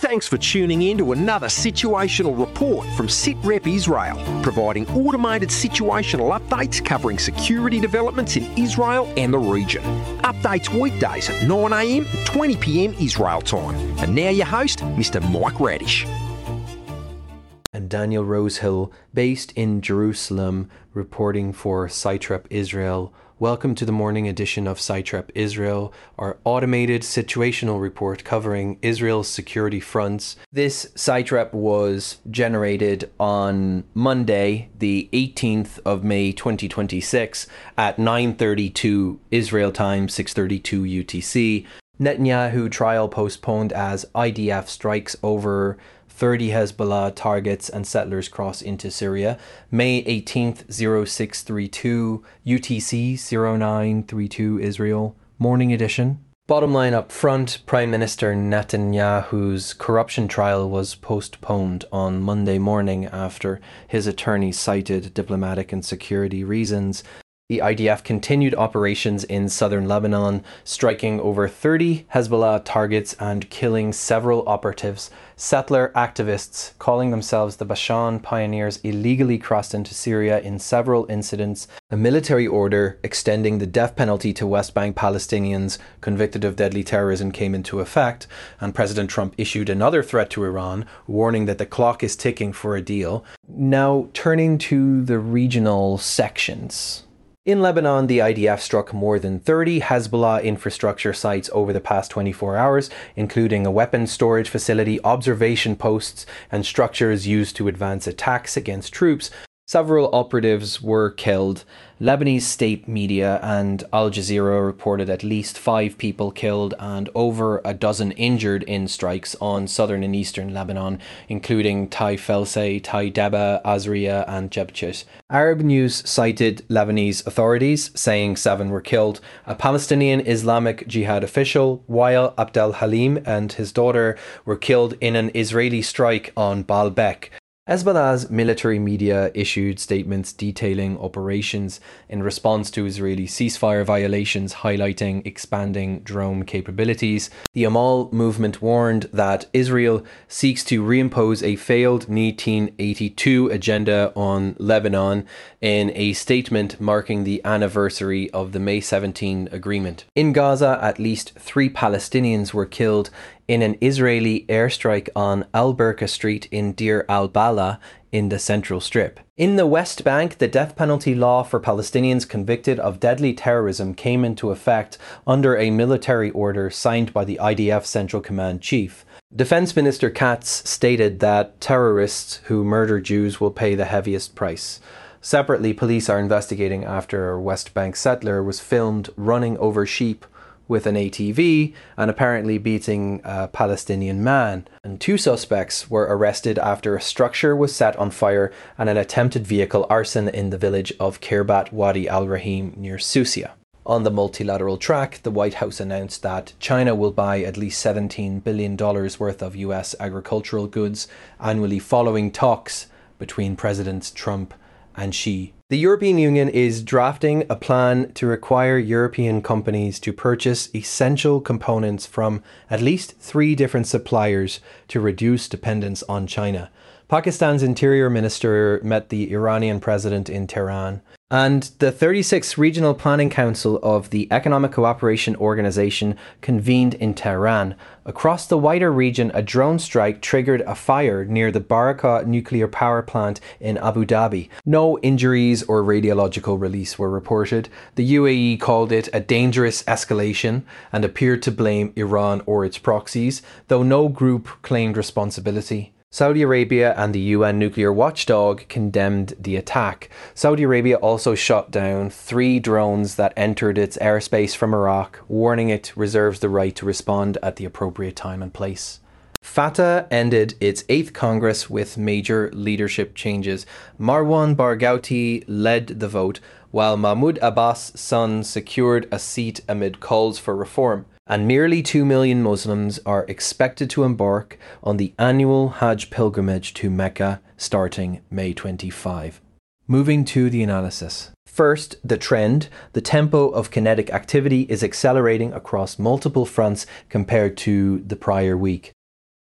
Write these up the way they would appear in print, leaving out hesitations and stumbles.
Thanks for tuning in to another situational report from SitRep Israel, providing automated situational updates covering security developments in Israel and the region. Updates weekdays at 9am and 20pm Israel time. And now your host, Mr. Mike Radish. And Daniel Rosehill, based in Jerusalem, reporting for SitRep Israel. Welcome to the morning edition of SitRep Israel, our automated situational report covering Israel's security fronts. This SitRep was generated on Monday, the 18th of May 2026 at 9:32 Israel time, 6:32 UTC. Netanyahu trial postponed as IDF strikes over 30 Hezbollah targets and settlers cross into Syria. May 18th, 0632, UTC 0932 Israel. Morning edition. Bottom line up front, Prime Minister Netanyahu's corruption trial was postponed on Monday morning after his attorneys cited diplomatic and security reasons. The IDF continued operations in southern Lebanon, striking over 30 Hezbollah targets and killing several operatives. Settler activists, calling themselves the Bashan Pioneers, illegally crossed into Syria in several incidents. A military order extending the death penalty to West Bank Palestinians convicted of deadly terrorism came into effect, and President Trump issued another threat to Iran, warning that the clock is ticking for a deal. Now, turning to the regional sections. In Lebanon, the IDF struck more than 30 Hezbollah infrastructure sites over the past 24 hours, including a weapons storage facility, observation posts, and structures used to advance attacks against troops. Several operatives were killed. Lebanese state media and Al Jazeera reported at least 5 people killed and over a dozen injured in strikes on southern and eastern Lebanon, including Tai Felseh, Tai Deba, Azria and Jebchit. Arab News cited Lebanese authorities, saying 7 were killed. A Palestinian Islamic Jihad official, Wael Abdel Halim, and his daughter were killed in an Israeli strike on Baalbek. Hezbollah's military media issued statements detailing operations in response to Israeli ceasefire violations, highlighting expanding drone capabilities. The Amal movement warned that Israel seeks to reimpose a failed 1982 agenda on Lebanon in a statement marking the anniversary of the May 17 agreement. In Gaza, at least 3 Palestinians were killed in an Israeli airstrike on Al-Burqa Street in Deir al-Balah in the Central Strip. In the West Bank, the death penalty law for Palestinians convicted of deadly terrorism came into effect under a military order signed by the IDF Central Command Chief. Defense Minister Katz stated that terrorists who murder Jews will pay the heaviest price. Separately, police are investigating after a West Bank settler was filmed running over sheep with an ATV and apparently beating a Palestinian man. And 2 suspects were arrested after a structure was set on fire and an attempted vehicle arson in the village of Kirbat Wadi al-Rahim near Susia. On the multilateral track, the White House announced that China will buy at least $17 billion worth of US agricultural goods annually following talks between Presidents Trump and Xi. The European Union is drafting a plan to require European companies to purchase essential components from at least 3 different suppliers to reduce dependence on China. Pakistan's Interior Minister met the Iranian president in Tehran. And the 36th Regional Planning Council of the Economic Cooperation Organization convened in Tehran. Across the wider region, a drone strike triggered a fire near the Barakah nuclear power plant in Abu Dhabi. No injuries or radiological release were reported. The UAE called it a dangerous escalation and appeared to blame Iran or its proxies, though no group claimed responsibility. Saudi Arabia and the UN nuclear watchdog condemned the attack. Saudi Arabia also shot down 3 drones that entered its airspace from Iraq, warning it reserves the right to respond at the appropriate time and place. Fatah ended its 8th Congress with major leadership changes. Marwan Barghouti led the vote, while Mahmoud Abbas' son secured a seat amid calls for reform. And nearly 2 million Muslims are expected to embark on the annual Hajj pilgrimage to Mecca starting May 25. Moving to the analysis. First, the trend. The tempo of kinetic activity is accelerating across multiple fronts compared to the prior week.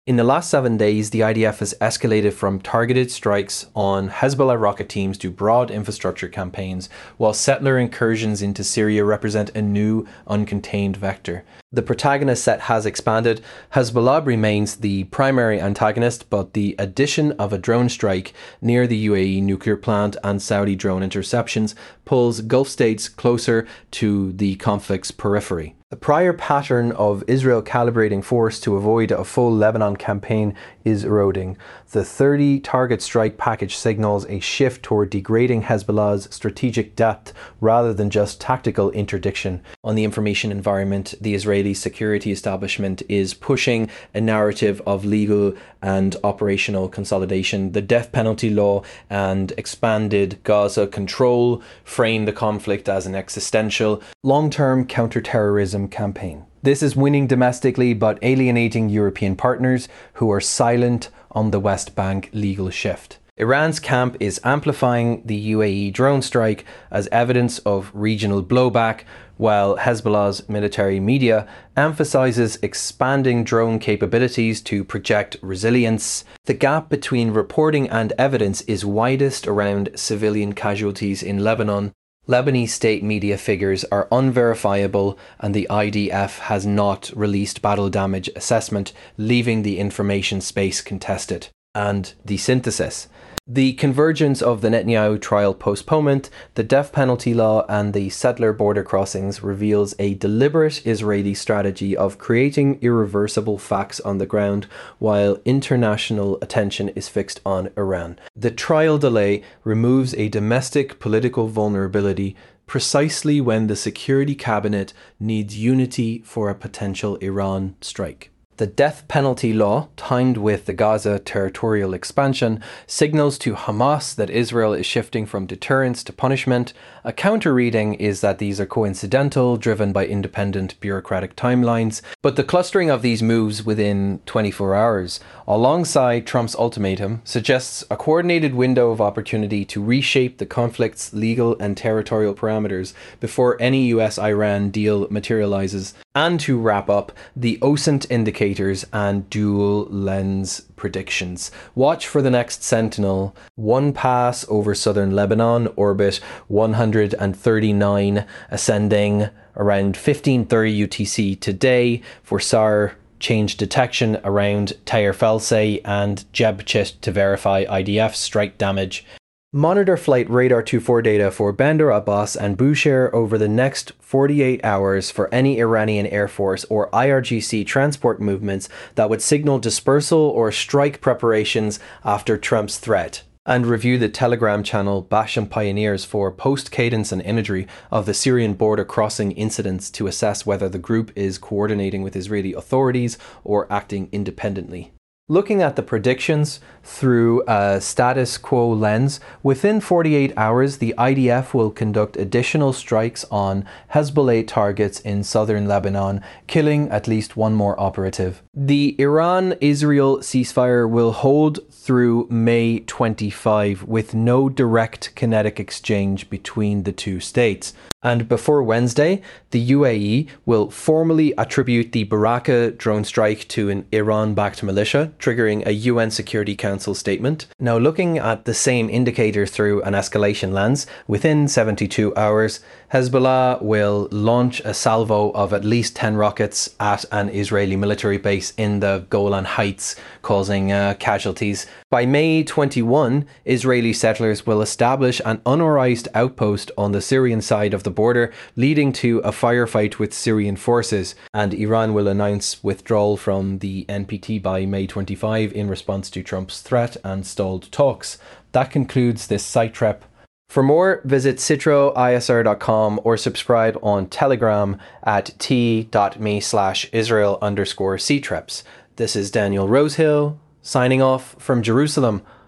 In the last 7 days, the IDF has escalated from targeted strikes on Hezbollah rocket teams to broad infrastructure campaigns, while settler incursions into Syria represent a new, uncontained vector. The protagonist set has expanded. Hezbollah remains the primary antagonist, but the addition of a drone strike near the UAE nuclear plant and Saudi drone interceptions pulls Gulf states closer to the conflict's periphery. The prior pattern of Israel calibrating force to avoid a full Lebanon campaign is eroding. The 30 target strike package signals a shift toward degrading Hezbollah's strategic depth rather than just tactical interdiction. On the information environment, the Israeli security establishment is pushing a narrative of legal and operational consolidation. The death penalty law and expanded Gaza control frame the conflict as an existential, long-term counter-terrorism campaign. This is winning domestically but alienating European partners who are silent on the West Bank legal shift. Iran's camp is amplifying the UAE drone strike as evidence of regional blowback, while Hezbollah's military media emphasizes expanding drone capabilities to project resilience. The gap between reporting and evidence is widest around civilian casualties in Lebanon. Lebanese state media figures are unverifiable, and the IDF has not released battle damage assessment, leaving the information space contested. And the synthesis. The convergence of the Netanyahu trial postponement, the death penalty law, and the settler border crossings reveals a deliberate Israeli strategy of creating irreversible facts on the ground while international attention is fixed on Iran. The trial delay removes a domestic political vulnerability precisely when the Security Cabinet needs unity for a potential Iran strike. The death penalty law, timed with the Gaza territorial expansion, signals to Hamas that Israel is shifting from deterrence to punishment. A counter-reading is that these are coincidental, driven by independent bureaucratic timelines. But the clustering of these moves within 24 hours, alongside Trump's ultimatum, suggests a coordinated window of opportunity to reshape the conflict's legal and territorial parameters before any US-Iran deal materializes. And to wrap up, the OSINT indicators and dual lens predictions. Watch for the next Sentinel. One pass over southern Lebanon, orbit 139, ascending around 15:30 UTC today for SAR change detection around Tayer Felseh and Jebchit to verify IDF strike damage. Monitor flight radar 24 data for Bandar Abbas and Bushehr over the next 48 hours for any Iranian Air Force or IRGC transport movements that would signal dispersal or strike preparations after Trump's threat. And review the Telegram channel Bashem Pioneers for post-cadence and imagery of the Syrian border crossing incidents to assess whether the group is coordinating with Israeli authorities or acting independently. Looking at the predictions through a status quo lens, within 48 hours, the IDF will conduct additional strikes on Hezbollah targets in southern Lebanon, killing at least one more operative. The Iran-Israel ceasefire will hold through May 25, with no direct kinetic exchange between the two states. And before Wednesday, the UAE will formally attribute the Baraka drone strike to an Iran-backed militia, triggering a UN Security Council statement. Now, looking at the same indicator through an escalation lens, within 72 hours, Hezbollah will launch a salvo of at least 10 rockets at an Israeli military base in the Golan Heights, causing casualties. By May 21, Israeli settlers will establish an unauthorized outpost on the Syrian side of the border, leading to a firefight with Syrian forces, and Iran will announce withdrawal from the NPT by May 25 in response to Trump's threat and stalled talks. That concludes this SiteRep. For more, visit citroisr.com or subscribe on Telegram at t.me/Israel_SiteReps. This is Daniel Rosehill, signing off from Jerusalem.